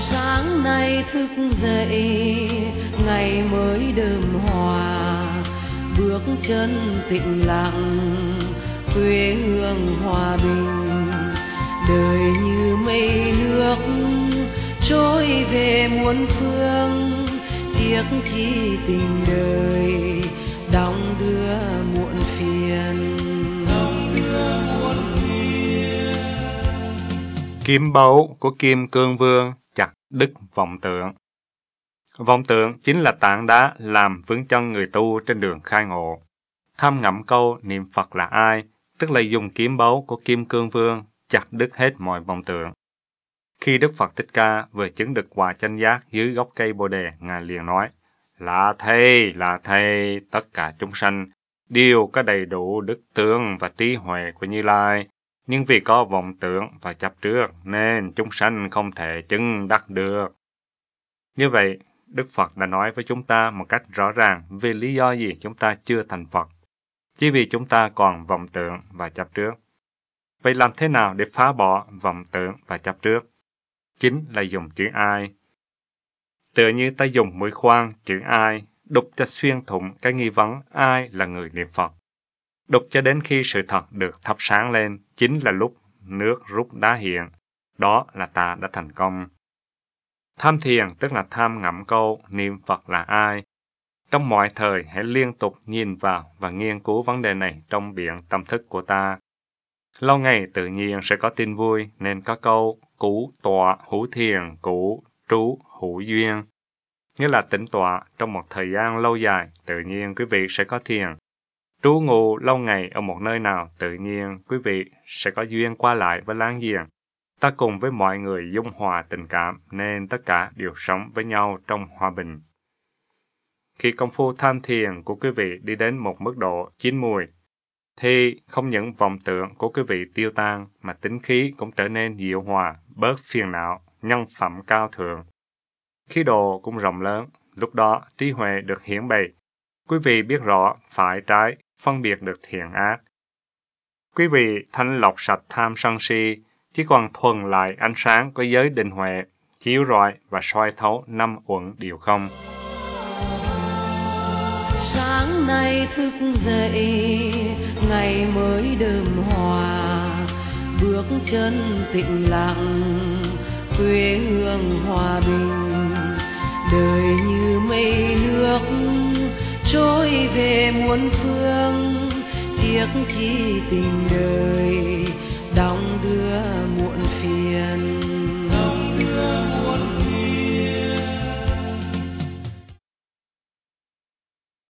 Sáng nay thức dậy ngày mới đơm hòa, bước chân tĩnh lặng quê hương hòa bình. Đời như mây nước trôi về muôn phương, tiếc chi tình đời đong đưa muộn phiền. Kiếm báu của Kim Cương Vương chặt đứt vọng tượng. Vọng tượng chính là tảng đá làm vướng chân người tu trên đường khai ngộ. Tham ngẫm câu niệm Phật là ai, tức là dùng kiếm báu của Kim Cương Vương chặt đứt hết mọi vọng tượng. Khi Đức Phật Thích Ca vừa chứng được quả chánh giác dưới gốc cây Bồ Đề, Ngài liền nói: là thầy, tất cả chúng sanh đều có đầy đủ đức tướng và trí huệ của Như Lai, nhưng vì có vọng tưởng và chấp trước nên chúng sanh không thể chứng đắc được. Như vậy, Đức Phật đã nói với chúng ta một cách rõ ràng vì lý do gì chúng ta chưa thành Phật, chỉ vì chúng ta còn vọng tưởng và chấp trước. Vậy làm thế nào để phá bỏ vọng tưởng và chấp trước? Chính là dùng chữ ai. Tựa như ta dùng mũi khoan chữ ai, đục cho xuyên thủng cái nghi vấn ai là người niệm Phật. Đục cho đến khi sự thật được thắp sáng lên, chính là lúc nước rút đá hiện. Đó là ta đã thành công. Tham thiền tức là tham ngẫm câu niệm Phật là ai. Trong mọi thời hãy liên tục nhìn vào và nghiên cứu vấn đề này trong biển tâm thức của ta. Lâu ngày tự nhiên sẽ có tin vui, nên có câu cũ tọa hữu thiền, cũ trú hữu duyên. Nghĩa là tĩnh tọa trong một thời gian lâu dài, tự nhiên quý vị sẽ có thiền. Trú ngụ lâu ngày ở một nơi nào, tự nhiên quý vị sẽ có duyên qua lại với láng giềng. Ta cùng với mọi người dung hòa tình cảm, nên tất cả đều sống với nhau trong hòa bình. Khi công phu tham thiền của quý vị đi đến một mức độ chín mùi, thì không những vọng tưởng của quý vị tiêu tan, mà tính khí cũng trở nên dịu hòa, bớt phiền não, nhân phẩm cao thượng. Khí độ cũng rộng lớn, lúc đó trí huệ được hiển bày. Quý vị biết rõ phải trái, phân biệt được thiện ác. Quý vị thanh lọc sạch tham sân si, chỉ còn thuần lại ánh sáng của giới định huệ, chiếu rọi và soi thấu năm uẩn đều không. Sáng nay thức dậy ngày mới đơm hòa, bước chân tĩnh lặng quê hương hòa bình. Đời như mây nước trôi về muôn phương, tiếc chi tình đời